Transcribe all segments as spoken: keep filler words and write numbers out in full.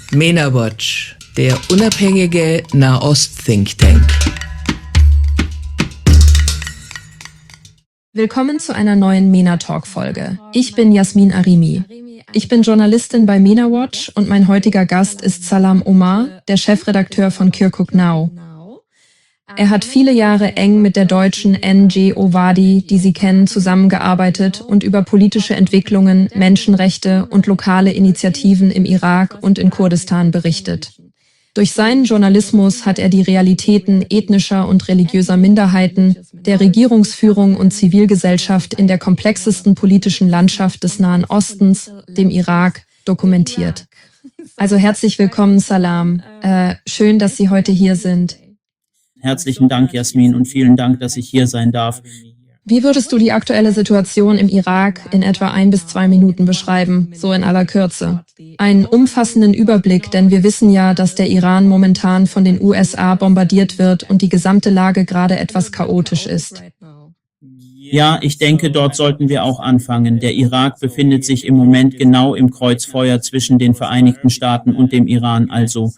MENA Watch, der unabhängige Nahost-Think Tank. Willkommen zu einer neuen MENA Talk-Folge. Ich bin Yasmin Arimi. Ich bin Journalistin bei MENA Watch und mein heutiger Gast ist Salam Omar, der Chefredakteur von Kirkuk Now. Er hat viele Jahre eng mit der deutschen N G O Wadi, die Sie kennen, zusammengearbeitet und über politische Entwicklungen, Menschenrechte und lokale Initiativen im Irak und in Kurdistan berichtet. Durch seinen Journalismus hat er die Realitäten ethnischer und religiöser Minderheiten, der Regierungsführung und Zivilgesellschaft in der komplexesten politischen Landschaft des Nahen Ostens, dem Irak, dokumentiert. Also herzlich willkommen, Salam. Äh, schön, dass Sie heute hier sind. Herzlichen Dank, Yasmin, und vielen Dank, dass ich hier sein darf. Wie würdest du die aktuelle Situation im Irak in etwa ein bis zwei Minuten beschreiben, so in aller Kürze? Einen umfassenden Überblick, denn wir wissen ja, dass der Iran momentan von den U S A bombardiert wird und die gesamte Lage gerade etwas chaotisch ist. Ja, ich denke, dort sollten wir auch anfangen. Der Irak befindet sich im Moment genau im Kreuzfeuer zwischen den Vereinigten Staaten und dem Iran also.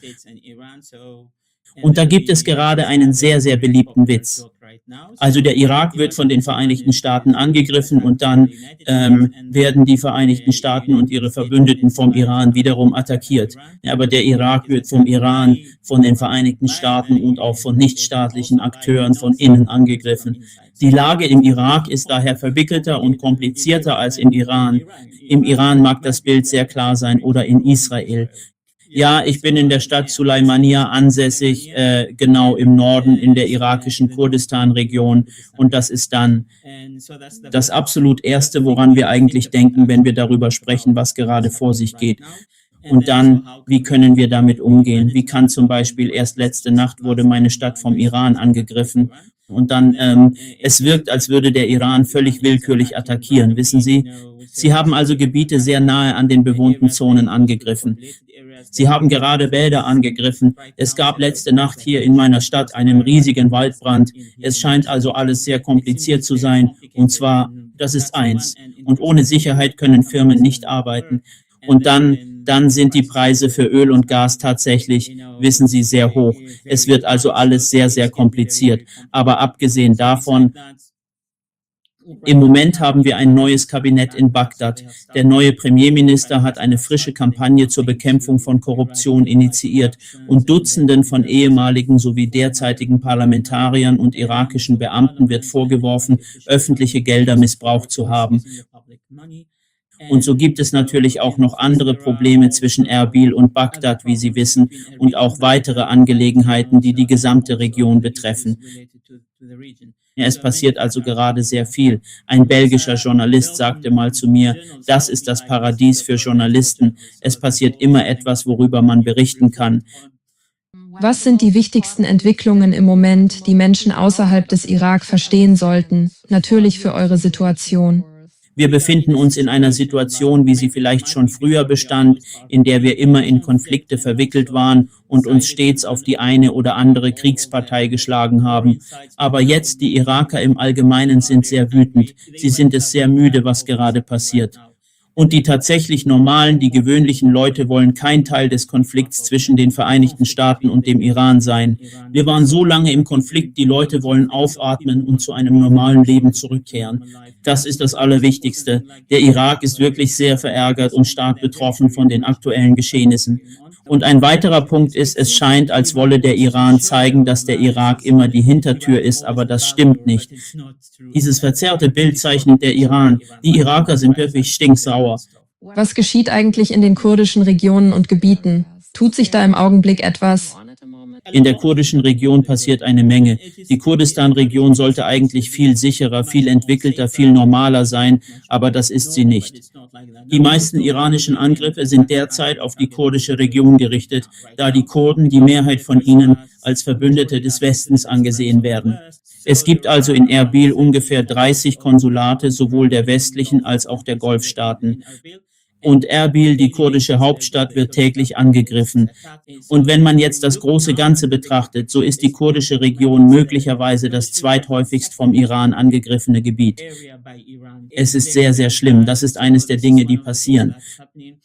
Und da gibt es gerade einen sehr, sehr beliebten Witz. Also der Irak wird von den Vereinigten Staaten angegriffen und dann ähm, werden die Vereinigten Staaten und ihre Verbündeten vom Iran wiederum attackiert. Ja, aber der Irak wird vom Iran, von den Vereinigten Staaten und auch von nichtstaatlichen Akteuren von innen angegriffen. Die Lage im Irak ist daher verwickelter und komplizierter als im Iran. Im Iran mag das Bild sehr klar sein oder in Israel. Ja, ich bin in der Stadt Sulaimania ansässig, äh, genau im Norden in der irakischen Kurdistan-Region. Und das ist dann das absolut Erste, woran wir eigentlich denken, wenn wir darüber sprechen, was gerade vor sich geht. Und dann, wie können wir damit umgehen? Wie kann zum Beispiel, erst letzte Nacht wurde meine Stadt vom Iran angegriffen. Und dann, ähm, es wirkt, als würde der Iran völlig willkürlich attackieren, wissen Sie? Sie haben also Gebiete sehr nahe an den bewohnten Zonen angegriffen. Sie haben gerade Wälder angegriffen. Es gab letzte Nacht hier in meiner Stadt einen riesigen Waldbrand. Es scheint also alles sehr kompliziert zu sein. Und zwar, das ist eins. Und ohne Sicherheit können Firmen nicht arbeiten. Und dann, dann sind die Preise für Öl und Gas tatsächlich, wissen Sie, sehr hoch. Es wird also alles sehr, sehr kompliziert. Aber abgesehen davon, im Moment haben wir ein neues Kabinett in Bagdad. Der neue Premierminister hat eine frische Kampagne zur Bekämpfung von Korruption initiiert und Dutzenden von ehemaligen sowie derzeitigen Parlamentariern und irakischen Beamten wird vorgeworfen, öffentliche Gelder missbraucht zu haben. Und so gibt es natürlich auch noch andere Probleme zwischen Erbil und Bagdad, wie Sie wissen, und auch weitere Angelegenheiten, die die gesamte Region betreffen. Ja, es passiert also gerade sehr viel. Ein belgischer Journalist sagte mal zu mir, das ist das Paradies für Journalisten. Es passiert immer etwas, worüber man berichten kann. Was sind die wichtigsten Entwicklungen im Moment, die Menschen außerhalb des Irak verstehen sollten, natürlich für eure Situation? Wir befinden uns in einer Situation, wie sie vielleicht schon früher bestand, in der wir immer in Konflikte verwickelt waren und uns stets auf die eine oder andere Kriegspartei geschlagen haben. Aber jetzt, die Iraker im Allgemeinen sind sehr wütend. Sie sind es sehr müde, was gerade passiert. Und die tatsächlich normalen, die gewöhnlichen Leute wollen kein Teil des Konflikts zwischen den Vereinigten Staaten und dem Iran sein. Wir waren so lange im Konflikt, die Leute wollen aufatmen und zu einem normalen Leben zurückkehren. Das ist das Allerwichtigste. Der Irak ist wirklich sehr verärgert und stark betroffen von den aktuellen Geschehnissen. Und ein weiterer Punkt ist, es scheint, als wolle der Iran zeigen, dass der Irak immer die Hintertür ist, aber das stimmt nicht. Dieses verzerrte Bild zeichnet der Iran. Die Iraker sind wirklich stinksauer. Was geschieht eigentlich in den kurdischen Regionen und Gebieten? Tut sich da im Augenblick etwas? In der kurdischen Region passiert eine Menge. Die Kurdistan-Region sollte eigentlich viel sicherer, viel entwickelter, viel normaler sein, aber das ist sie nicht. Die meisten iranischen Angriffe sind derzeit auf die kurdische Region gerichtet, da die Kurden, die Mehrheit von ihnen, als Verbündete des Westens angesehen werden. Es gibt also in Erbil ungefähr dreißig Konsulate, sowohl der westlichen als auch der Golfstaaten. Und Erbil, die kurdische Hauptstadt, wird täglich angegriffen. Und wenn man jetzt das große Ganze betrachtet, so ist die kurdische Region möglicherweise das zweithäufigst vom Iran angegriffene Gebiet. Es ist sehr, sehr schlimm. Das ist eines der Dinge, die passieren.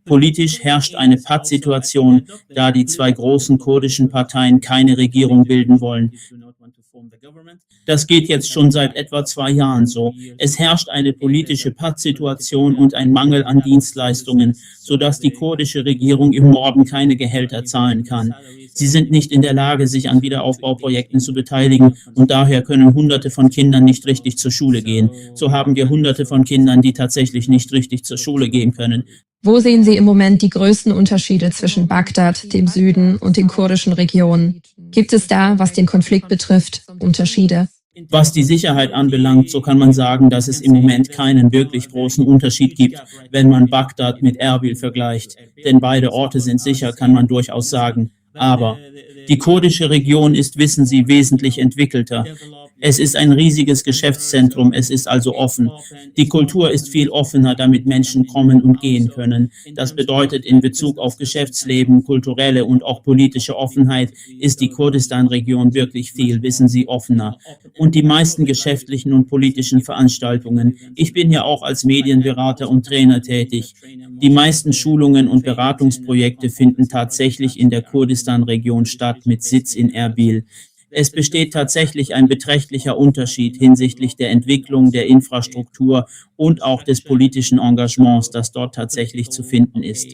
Politisch herrscht eine Pattsituation, da die zwei großen kurdischen Parteien keine Regierung bilden wollen. Das geht jetzt schon seit etwa zwei Jahren so. Es herrscht eine politische Pattsituation und ein Mangel an Dienstleistungen, sodass die kurdische Regierung im Norden keine Gehälter zahlen kann. Sie sind nicht in der Lage, sich an Wiederaufbauprojekten zu beteiligen und daher können Hunderte von Kindern nicht richtig zur Schule gehen. So haben wir Hunderte von Kindern, die tatsächlich nicht richtig zur Schule gehen können. Wo sehen Sie im Moment die größten Unterschiede zwischen Bagdad, dem Süden und den kurdischen Regionen? Gibt es da, was den Konflikt betrifft, Unterschiede? Was die Sicherheit anbelangt, so kann man sagen, dass es im Moment keinen wirklich großen Unterschied gibt, wenn man Bagdad mit Erbil vergleicht. Denn beide Orte sind sicher, kann man durchaus sagen. Aber die kurdische Region ist, wissen Sie, wesentlich entwickelter. Es ist ein riesiges Geschäftszentrum, es ist also offen. Die Kultur ist viel offener, damit Menschen kommen und gehen können. Das bedeutet, in Bezug auf Geschäftsleben, kulturelle und auch politische Offenheit ist die Kurdistan-Region wirklich viel, wissen Sie, offener. Und die meisten geschäftlichen und politischen Veranstaltungen. Ich bin ja auch als Medienberater und Trainer tätig. Die meisten Schulungen und Beratungsprojekte finden tatsächlich in der Kurdistan-Region statt, mit Sitz in Erbil. Es besteht tatsächlich ein beträchtlicher Unterschied hinsichtlich der Entwicklung, der Infrastruktur und auch des politischen Engagements, das dort tatsächlich zu finden ist.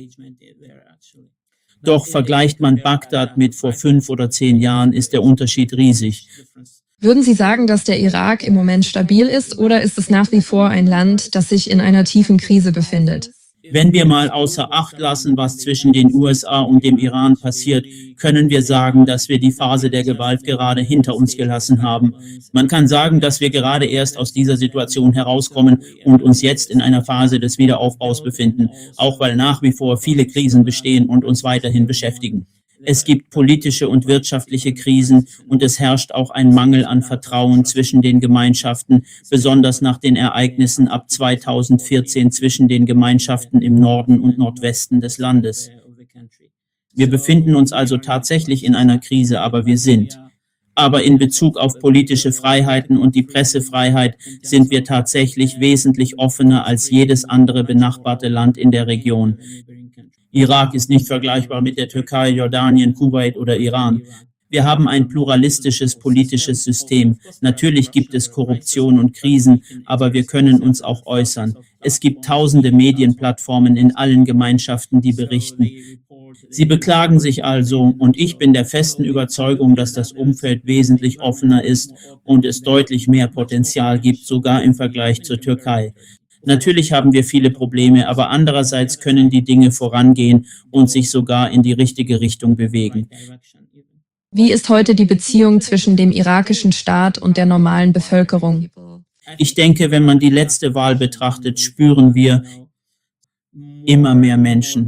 Doch vergleicht man Bagdad mit vor fünf oder zehn Jahren, ist der Unterschied riesig. Würden Sie sagen, dass der Irak im Moment stabil ist oder ist es nach wie vor ein Land, das sich in einer tiefen Krise befindet? Wenn wir mal außer Acht lassen, was zwischen den U S A und dem Iran passiert, können wir sagen, dass wir die Phase der Gewalt gerade hinter uns gelassen haben. Man kann sagen, dass wir gerade erst aus dieser Situation herauskommen und uns jetzt in einer Phase des Wiederaufbaus befinden, auch weil nach wie vor viele Krisen bestehen und uns weiterhin beschäftigen. Es gibt politische und wirtschaftliche Krisen und es herrscht auch ein Mangel an Vertrauen zwischen den Gemeinschaften, besonders nach den Ereignissen ab zweitausendvierzehn zwischen den Gemeinschaften im Norden und Nordwesten des Landes. Wir befinden uns also tatsächlich in einer Krise, aber wir sind. Aber in Bezug auf politische Freiheiten und die Pressefreiheit sind wir tatsächlich wesentlich offener als jedes andere benachbarte Land in der Region. Irak ist nicht vergleichbar mit der Türkei, Jordanien, Kuwait oder Iran. Wir haben ein pluralistisches politisches System. Natürlich gibt es Korruption und Krisen, aber wir können uns auch äußern. Es gibt tausende Medienplattformen in allen Gemeinschaften, die berichten. Sie beklagen sich also und ich bin der festen Überzeugung, dass das Umfeld wesentlich offener ist und es deutlich mehr Potenzial gibt, sogar im Vergleich zur Türkei. Natürlich haben wir viele Probleme, aber andererseits können die Dinge vorangehen und sich sogar in die richtige Richtung bewegen. Wie ist heute die Beziehung zwischen dem irakischen Staat und der normalen Bevölkerung? Ich denke, wenn man die letzte Wahl betrachtet, spüren wir immer mehr Menschen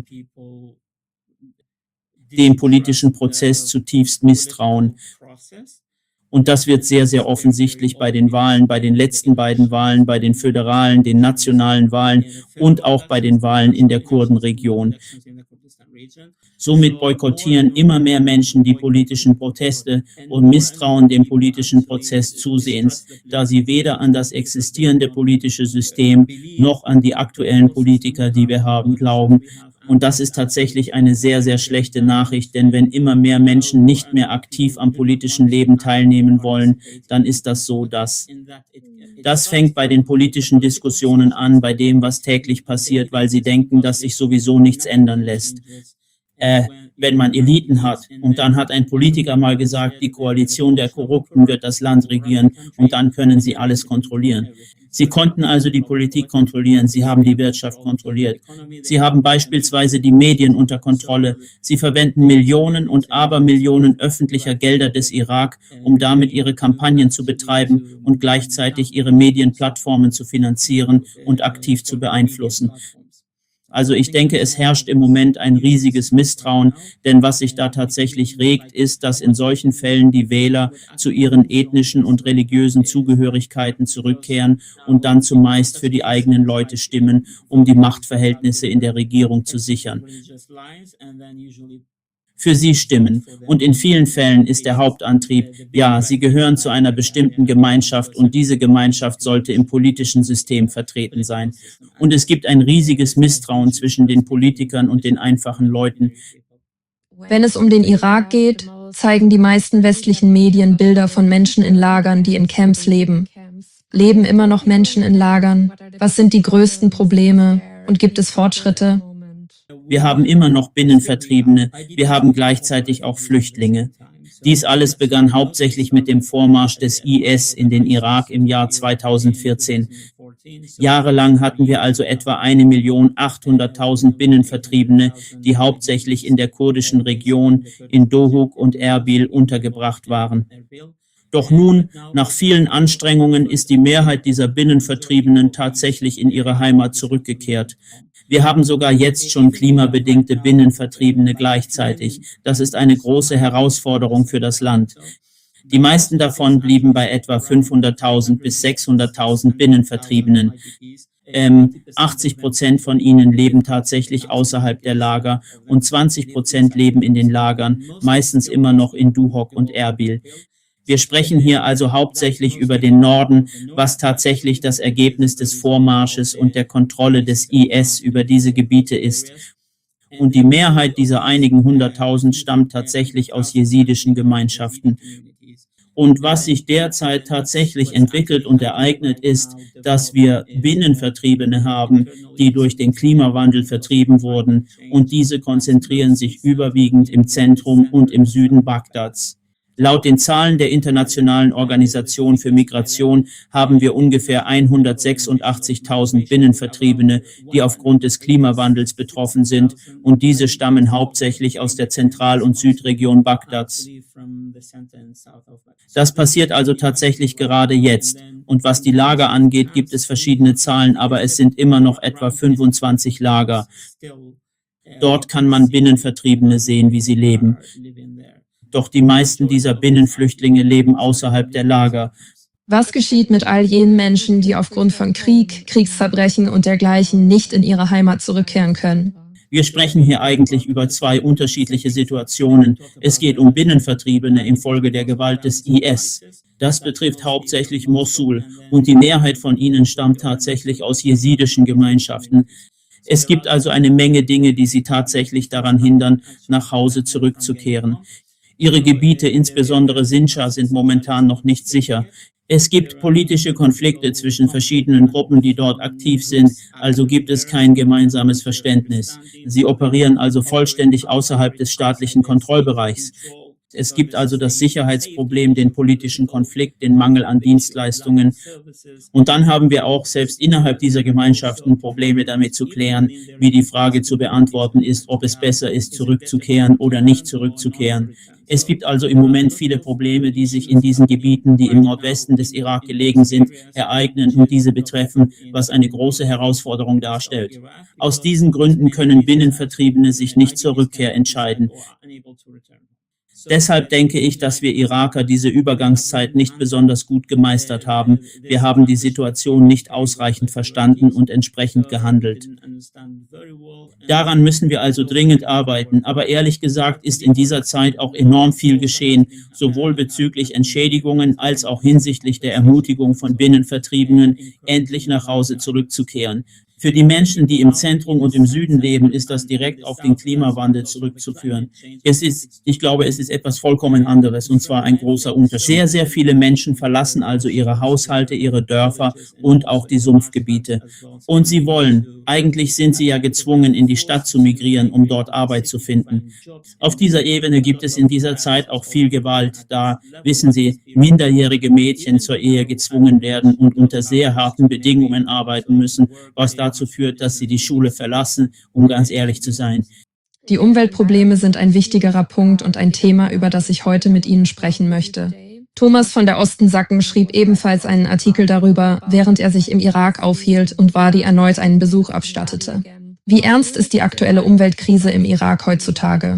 dem politischen Prozess zutiefst misstrauen. Und das wird sehr, sehr offensichtlich bei den Wahlen, bei den letzten beiden Wahlen, bei den föderalen, den nationalen Wahlen und auch bei den Wahlen in der Kurdenregion. Somit boykottieren immer mehr Menschen die politischen Proteste und misstrauen dem politischen Prozess zusehends, da sie weder an das existierende politische System noch an die aktuellen Politiker, die wir haben, glauben. Und das ist tatsächlich eine sehr, sehr schlechte Nachricht, denn wenn immer mehr Menschen nicht mehr aktiv am politischen Leben teilnehmen wollen, dann ist das so, dass das fängt bei den politischen Diskussionen an, bei dem, was täglich passiert, weil sie denken, dass sich sowieso nichts ändern lässt. Äh, wenn man Eliten hat und dann hat ein Politiker mal gesagt, die Koalition der Korrupten wird das Land regieren und dann können sie alles kontrollieren. Sie konnten also die Politik kontrollieren, sie haben die Wirtschaft kontrolliert. Sie haben beispielsweise die Medien unter Kontrolle. Sie verwenden Millionen und Abermillionen öffentlicher Gelder des Irak, um damit ihre Kampagnen zu betreiben und gleichzeitig ihre Medienplattformen zu finanzieren und aktiv zu beeinflussen. Also ich denke, es herrscht im Moment ein riesiges Misstrauen, denn was sich da tatsächlich regt, ist, dass in solchen Fällen die Wähler zu ihren ethnischen und religiösen Zugehörigkeiten zurückkehren und dann zumeist für die eigenen Leute stimmen, um die Machtverhältnisse in der Regierung zu sichern. für sie stimmen. Und in vielen Fällen ist der Hauptantrieb, ja, sie gehören zu einer bestimmten Gemeinschaft und diese Gemeinschaft sollte im politischen System vertreten sein. Und es gibt ein riesiges Misstrauen zwischen den Politikern und den einfachen Leuten. Wenn es um den Irak geht, zeigen die meisten westlichen Medien Bilder von Menschen in Lagern, die in Camps leben. Leben immer noch Menschen in Lagern? Was sind die größten Probleme? Und gibt es Fortschritte? Wir haben immer noch Binnenvertriebene, wir haben gleichzeitig auch Flüchtlinge. Dies alles begann hauptsächlich mit dem Vormarsch des I S in den Irak im Jahr zweitausendvierzehn. Jahrelang hatten wir also etwa eine Million achthunderttausend Binnenvertriebene, die hauptsächlich in der kurdischen Region in Dohuk und Erbil untergebracht waren. Doch nun, nach vielen Anstrengungen, ist die Mehrheit dieser Binnenvertriebenen tatsächlich in ihre Heimat zurückgekehrt. Wir haben sogar jetzt schon klimabedingte Binnenvertriebene gleichzeitig. Das ist eine große Herausforderung für das Land. Die meisten davon blieben bei etwa fünfhunderttausend bis sechshunderttausend Binnenvertriebenen. Ähm, achtzig Prozent von ihnen leben tatsächlich außerhalb der Lager und zwanzig Prozent leben in den Lagern, meistens immer noch in Duhok und Erbil. Wir sprechen hier also hauptsächlich über den Norden, was tatsächlich das Ergebnis des Vormarsches und der Kontrolle des I S über diese Gebiete ist. Und die Mehrheit dieser einigen hunderttausend stammt tatsächlich aus jesidischen Gemeinschaften. Und was sich derzeit tatsächlich entwickelt und ereignet, ist, dass wir Binnenvertriebene haben, die durch den Klimawandel vertrieben wurden. Und diese konzentrieren sich überwiegend im Zentrum und im Süden Bagdads. Laut den Zahlen der Internationalen Organisation für Migration haben wir ungefähr hundertsechsundachtzigtausend Binnenvertriebene, die aufgrund des Klimawandels betroffen sind, und diese stammen hauptsächlich aus der Zentral- und Südregion Bagdads. Das passiert also tatsächlich gerade jetzt. Und was die Lager angeht, gibt es verschiedene Zahlen, aber es sind immer noch etwa fünfundzwanzig Lager. Dort kann man Binnenvertriebene sehen, wie sie leben. Doch die meisten dieser Binnenflüchtlinge leben außerhalb der Lager. Was geschieht mit all jenen Menschen, die aufgrund von Krieg, Kriegsverbrechen und dergleichen nicht in ihre Heimat zurückkehren können? Wir sprechen hier eigentlich über zwei unterschiedliche Situationen. Es geht um Binnenvertriebene infolge der Gewalt des I S. Das betrifft hauptsächlich Mosul und die Mehrheit von ihnen stammt tatsächlich aus jesidischen Gemeinschaften. Es gibt also eine Menge Dinge, die sie tatsächlich daran hindern, nach Hause zurückzukehren. Ihre Gebiete, insbesondere Sinjar, sind momentan noch nicht sicher. Es gibt politische Konflikte zwischen verschiedenen Gruppen, die dort aktiv sind, also gibt es kein gemeinsames Verständnis. Sie operieren also vollständig außerhalb des staatlichen Kontrollbereichs. Es gibt also das Sicherheitsproblem, den politischen Konflikt, den Mangel an Dienstleistungen. Und dann haben wir auch selbst innerhalb dieser Gemeinschaften Probleme damit zu klären, wie die Frage zu beantworten ist, ob es besser ist, zurückzukehren oder nicht zurückzukehren. Es gibt also im Moment viele Probleme, die sich in diesen Gebieten, die im Nordwesten des Irak gelegen sind, ereignen und diese betreffen, was eine große Herausforderung darstellt. Aus diesen Gründen können Binnenvertriebene sich nicht zur Rückkehr entscheiden. Deshalb denke ich, dass wir Iraker diese Übergangszeit nicht besonders gut gemeistert haben. Wir haben die Situation nicht ausreichend verstanden und entsprechend gehandelt. Daran müssen wir also dringend arbeiten. Aber ehrlich gesagt ist in dieser Zeit auch enorm viel geschehen, sowohl bezüglich Entschädigungen als auch hinsichtlich der Ermutigung von Binnenvertriebenen, endlich nach Hause zurückzukehren. Für die Menschen, die im Zentrum und im Süden leben, ist das direkt auf den Klimawandel zurückzuführen. Es ist, ich glaube, es ist etwas vollkommen anderes, und zwar ein großer Unterschied. Sehr, sehr viele Menschen verlassen also ihre Haushalte, ihre Dörfer und auch die Sumpfgebiete. Und sie wollen, eigentlich sind sie ja gezwungen, in die Stadt zu migrieren, um dort Arbeit zu finden. Auf dieser Ebene gibt es in dieser Zeit auch viel Gewalt, da, wissen Sie, minderjährige Mädchen zur Ehe gezwungen werden und unter sehr harten Bedingungen arbeiten müssen, was dazu führt, dass sie die Schule verlassen, um ganz ehrlich zu sein. Die Umweltprobleme sind ein wichtigerer Punkt und ein Thema, über das ich heute mit Ihnen sprechen möchte. Thomas von der Ostensacken schrieb ebenfalls einen Artikel darüber, während er sich im Irak aufhielt und Wadi erneut einen Besuch abstattete. Wie ernst ist die aktuelle Umweltkrise im Irak heutzutage?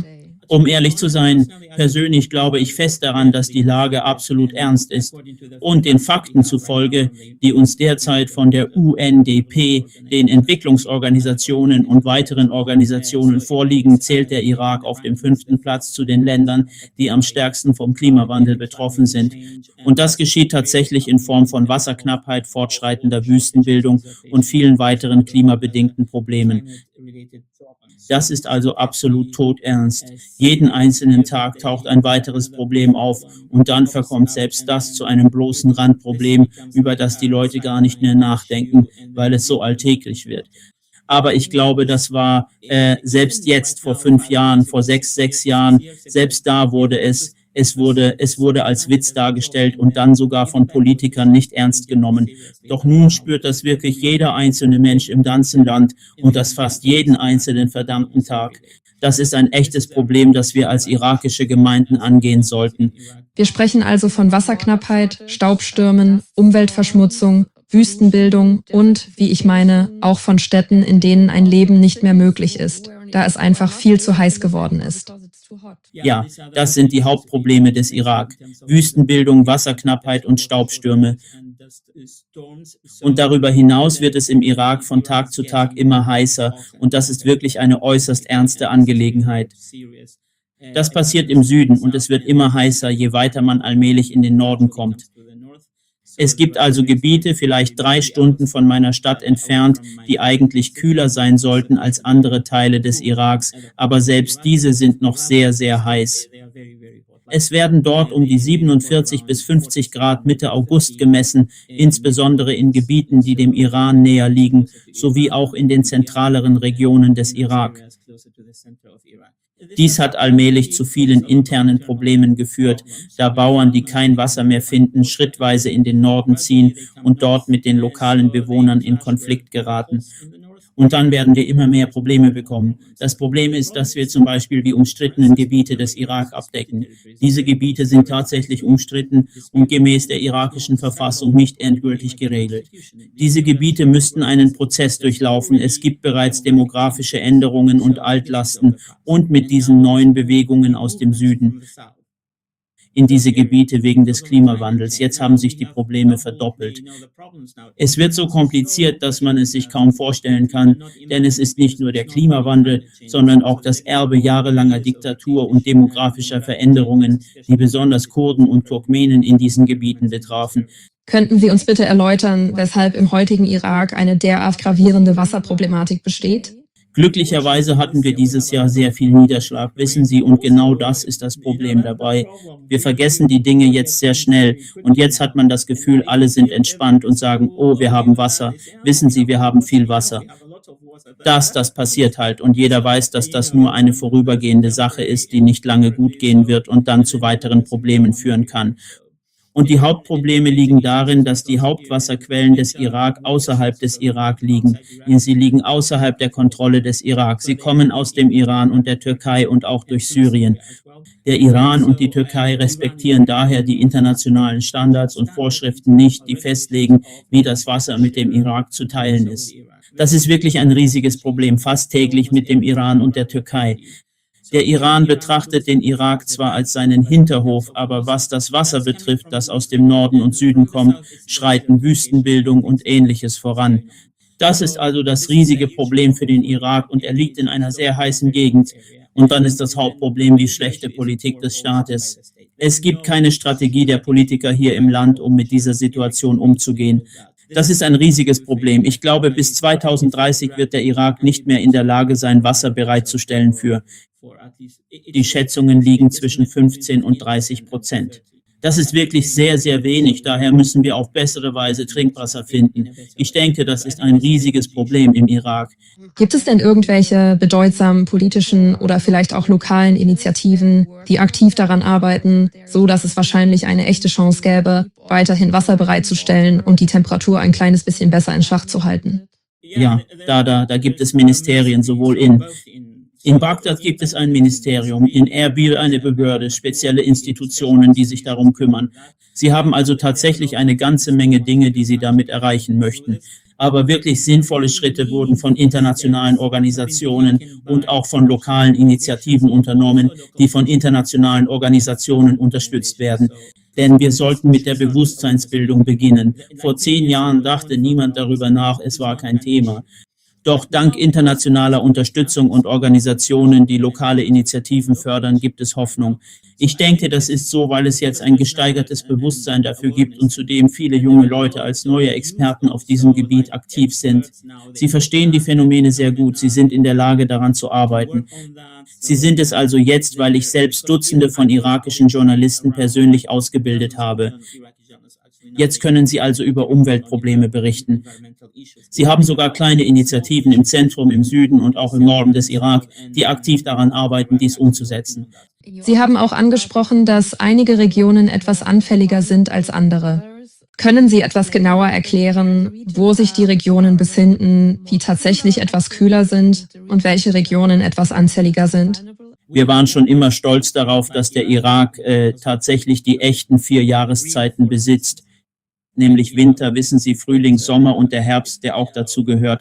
Um ehrlich zu sein, persönlich glaube ich fest daran, dass die Lage absolut ernst ist. Und den Fakten zufolge, die uns derzeit von der U N D P, den Entwicklungsorganisationen und weiteren Organisationen vorliegen, zählt der Irak auf dem fünften Platz zu den Ländern, die am stärksten vom Klimawandel betroffen sind. Und das geschieht tatsächlich in Form von Wasserknappheit, fortschreitender Wüstenbildung und vielen weiteren klimabedingten Problemen. Das ist also absolut todernst. Jeden einzelnen Tag taucht ein weiteres Problem auf und dann verkommt selbst das zu einem bloßen Randproblem, über das die Leute gar nicht mehr nachdenken, weil es so alltäglich wird. Aber ich glaube, das war äh, selbst jetzt vor fünf Jahren, vor sechs, sechs Jahren, selbst da wurde es Es wurde, es wurde als Witz dargestellt und dann sogar von Politikern nicht ernst genommen. Doch nun spürt das wirklich jeder einzelne Mensch im ganzen Land und das fast jeden einzelnen verdammten Tag. Das ist ein echtes Problem, das wir als irakische Gemeinden angehen sollten. Wir sprechen also von Wasserknappheit, Staubstürmen, Umweltverschmutzung, Wüstenbildung und, wie ich meine, auch von Städten, in denen ein Leben nicht mehr möglich ist, da es einfach viel zu heiß geworden ist. Ja, das sind die Hauptprobleme des Irak. Wüstenbildung, Wasserknappheit und Staubstürme. Und darüber hinaus wird es im Irak von Tag zu Tag immer heißer und das ist wirklich eine äußerst ernste Angelegenheit. Das passiert im Süden und es wird immer heißer, je weiter man allmählich in den Norden kommt. Es gibt also Gebiete, vielleicht drei Stunden von meiner Stadt entfernt, die eigentlich kühler sein sollten als andere Teile des Iraks, aber selbst diese sind noch sehr, sehr heiß. Es werden dort um die siebenundvierzig bis fünfzig Grad Mitte August gemessen, insbesondere in Gebieten, die dem Iran näher liegen, sowie auch in den zentraleren Regionen des Irak. Dies hat allmählich zu vielen internen Problemen geführt, da Bauern, die kein Wasser mehr finden, schrittweise in den Norden ziehen und dort mit den lokalen Bewohnern in Konflikt geraten. Und dann werden wir immer mehr Probleme bekommen. Das Problem ist, dass wir zum Beispiel die umstrittenen Gebiete des Irak abdecken. Diese Gebiete sind tatsächlich umstritten und gemäß der irakischen Verfassung nicht endgültig geregelt. Diese Gebiete müssten einen Prozess durchlaufen. Es gibt bereits demografische Änderungen und Altlasten und mit diesen neuen Bewegungen aus dem Süden in diese Gebiete wegen des Klimawandels. Jetzt haben sich die Probleme verdoppelt. Es wird so kompliziert, dass man es sich kaum vorstellen kann, denn es ist nicht nur der Klimawandel, sondern auch das Erbe jahrelanger Diktatur und demografischer Veränderungen, die besonders Kurden und Turkmenen in diesen Gebieten betrafen. Könnten Sie uns bitte erläutern, weshalb im heutigen Irak eine derart gravierende Wasserproblematik besteht? Glücklicherweise hatten wir dieses Jahr sehr viel Niederschlag, wissen Sie, und genau das ist das Problem dabei. Wir vergessen die Dinge jetzt sehr schnell und jetzt hat man das Gefühl, alle sind entspannt und sagen, oh, wir haben Wasser. Wissen Sie, wir haben viel Wasser. Das, das passiert halt und jeder weiß, dass das nur eine vorübergehende Sache ist, die nicht lange gut gehen wird und dann zu weiteren Problemen führen kann. Und die Hauptprobleme liegen darin, dass die Hauptwasserquellen des Irak außerhalb des Irak liegen. Sie liegen außerhalb der Kontrolle des Irak. Sie kommen aus dem Iran und der Türkei und auch durch Syrien. Der Iran und die Türkei respektieren daher die internationalen Standards und Vorschriften nicht, die festlegen, wie das Wasser mit dem Irak zu teilen ist. Das ist wirklich ein riesiges Problem, fast täglich mit dem Iran und der Türkei. Der Iran betrachtet den Irak zwar als seinen Hinterhof, aber was das Wasser betrifft, das aus dem Norden und Süden kommt, schreiten Wüstenbildung und Ähnliches voran. Das ist also das riesige Problem für den Irak und er liegt in einer sehr heißen Gegend. Und dann ist das Hauptproblem die schlechte Politik des Staates. Es gibt keine Strategie der Politiker hier im Land, um mit dieser Situation umzugehen. Das ist ein riesiges Problem. Ich glaube, bis zweitausenddreißig wird der Irak nicht mehr in der Lage sein, Wasser bereitzustellen für. Die Schätzungen liegen zwischen fünfzehn und dreißig Prozent. Das ist wirklich sehr, sehr wenig. Daher müssen wir auf bessere Weise Trinkwasser finden. Ich denke, das ist ein riesiges Problem im Irak. Gibt es denn irgendwelche bedeutsamen politischen oder vielleicht auch lokalen Initiativen, die aktiv daran arbeiten, so dass es wahrscheinlich eine echte Chance gäbe, weiterhin Wasser bereitzustellen und die Temperatur ein kleines bisschen besser in Schach zu halten? Ja, da, da, da gibt es Ministerien, sowohl in In Bagdad gibt es ein Ministerium, in Erbil eine Behörde, spezielle Institutionen, die sich darum kümmern. Sie haben also tatsächlich eine ganze Menge Dinge, die sie damit erreichen möchten. Aber wirklich sinnvolle Schritte wurden von internationalen Organisationen und auch von lokalen Initiativen unternommen, die von internationalen Organisationen unterstützt werden. Denn wir sollten mit der Bewusstseinsbildung beginnen. Vor zehn Jahren dachte niemand darüber nach, es war kein Thema. Doch dank internationaler Unterstützung und Organisationen, die lokale Initiativen fördern, gibt es Hoffnung. Ich denke, das ist so, weil es jetzt ein gesteigertes Bewusstsein dafür gibt und zudem viele junge Leute als neue Experten auf diesem Gebiet aktiv sind. Sie verstehen die Phänomene sehr gut, sie sind in der Lage, daran zu arbeiten. Sie sind es also jetzt, weil ich selbst Dutzende von irakischen Journalisten persönlich ausgebildet habe. Jetzt können sie also über Umweltprobleme berichten. Sie haben sogar kleine Initiativen im Zentrum, im Süden und auch im Norden des Irak, die aktiv daran arbeiten, dies umzusetzen. Sie haben auch angesprochen, dass einige Regionen etwas anfälliger sind als andere. Können Sie etwas genauer erklären, wo sich die Regionen befinden, die tatsächlich etwas kühler sind und welche Regionen etwas anfälliger sind? Wir waren schon immer stolz darauf, dass der Irak äh, tatsächlich die echten vier Jahreszeiten besitzt. Nämlich Winter, wissen Sie, Frühling, Sommer und der Herbst, der auch dazu gehört.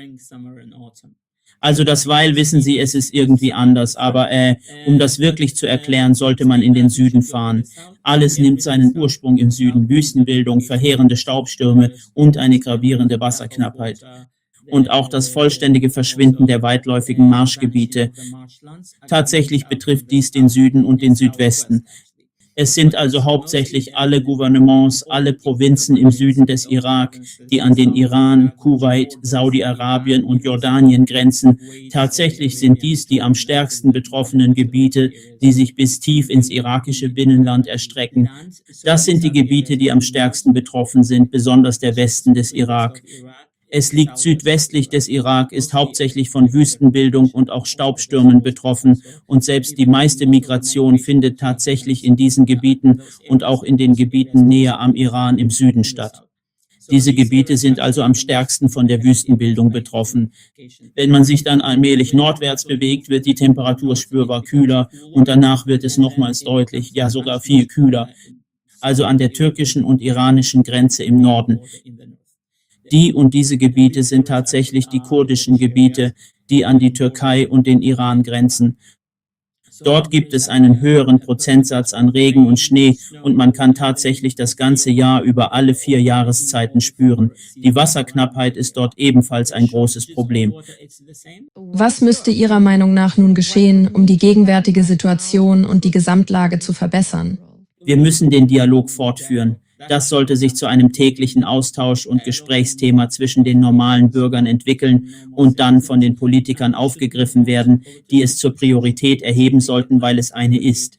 Also das Weil, wissen Sie, es ist irgendwie anders, aber äh, um das wirklich zu erklären, sollte man in den Süden fahren. Alles nimmt seinen Ursprung im Süden, Wüstenbildung, verheerende Staubstürme und eine gravierende Wasserknappheit. Und auch das vollständige Verschwinden der weitläufigen Marschgebiete. Tatsächlich betrifft dies den Süden und den Südwesten. Es sind also hauptsächlich alle Gouvernements, alle Provinzen im Süden des Irak, die an den Iran, Kuwait, Saudi-Arabien und Jordanien grenzen. Tatsächlich sind dies die am stärksten betroffenen Gebiete, die sich bis tief ins irakische Binnenland erstrecken. Das sind die Gebiete, die am stärksten betroffen sind, besonders der Westen des Irak. Es liegt südwestlich des Irak, ist hauptsächlich von Wüstenbildung und auch Staubstürmen betroffen und selbst die meiste Migration findet tatsächlich in diesen Gebieten und auch in den Gebieten näher am Iran im Süden statt. Diese Gebiete sind also am stärksten von der Wüstenbildung betroffen. Wenn man sich dann allmählich nordwärts bewegt, wird die Temperatur spürbar kühler und danach wird es nochmals deutlich, ja sogar viel kühler, also an der türkischen und iranischen Grenze im Norden. Die und diese Gebiete sind tatsächlich die kurdischen Gebiete, die an die Türkei und den Iran grenzen. Dort gibt es einen höheren Prozentsatz an Regen und Schnee und man kann tatsächlich das ganze Jahr über alle vier Jahreszeiten spüren. Die Wasserknappheit ist dort ebenfalls ein großes Problem. Was müsste Ihrer Meinung nach nun geschehen, um die gegenwärtige Situation und die Gesamtlage zu verbessern? Wir müssen den Dialog fortführen. Das sollte sich zu einem täglichen Austausch und Gesprächsthema zwischen den normalen Bürgern entwickeln und dann von den Politikern aufgegriffen werden, die es zur Priorität erheben sollten, weil es eine ist.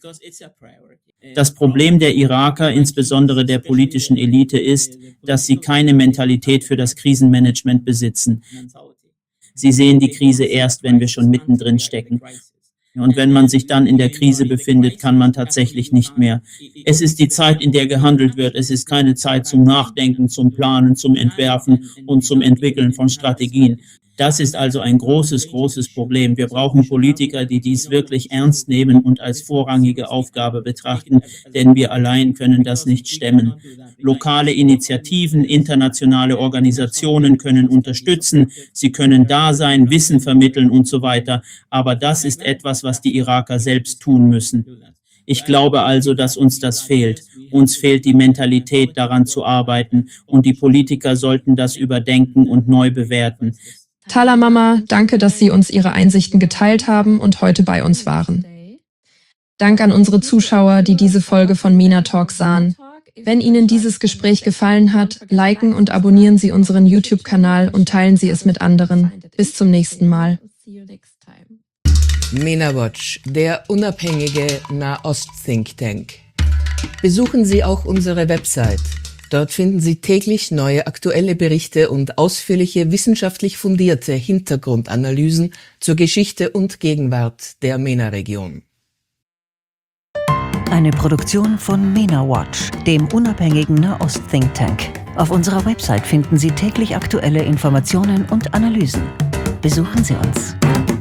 Das Problem der Iraker, insbesondere der politischen Elite, ist, dass sie keine Mentalität für das Krisenmanagement besitzen. Sie sehen die Krise erst, wenn wir schon mittendrin stecken. Und wenn man sich dann in der Krise befindet, kann man tatsächlich nicht mehr. Es ist die Zeit, in der gehandelt wird. Es ist keine Zeit zum Nachdenken, zum Planen, zum Entwerfen und zum Entwickeln von Strategien. Das ist also ein großes, großes Problem. Wir brauchen Politiker, die dies wirklich ernst nehmen und als vorrangige Aufgabe betrachten, denn wir allein können das nicht stemmen. Lokale Initiativen, internationale Organisationen können unterstützen, sie können da sein, Wissen vermitteln und so weiter. Aber das ist etwas, was die Iraker selbst tun müssen. Ich glaube also, dass uns das fehlt. Uns fehlt die Mentalität, daran zu arbeiten, und die Politiker sollten das überdenken und neu bewerten. Tala Mama, danke, dass Sie uns Ihre Einsichten geteilt haben und heute bei uns waren. Dank an unsere Zuschauer, die diese Folge von MENA Talk sahen. Wenn Ihnen dieses Gespräch gefallen hat, liken und abonnieren Sie unseren YouTube-Kanal und teilen Sie es mit anderen. Bis zum nächsten Mal. MENA Watch, der unabhängige Nahost-Think Tank. Besuchen Sie auch unsere Website. Dort finden Sie täglich neue aktuelle Berichte und ausführliche wissenschaftlich fundierte Hintergrundanalysen zur Geschichte und Gegenwart der MENA-Region. Eine Produktion von MENA Watch, dem unabhängigen Nahost-Think Tank. Auf unserer Website finden Sie täglich aktuelle Informationen und Analysen. Besuchen Sie uns.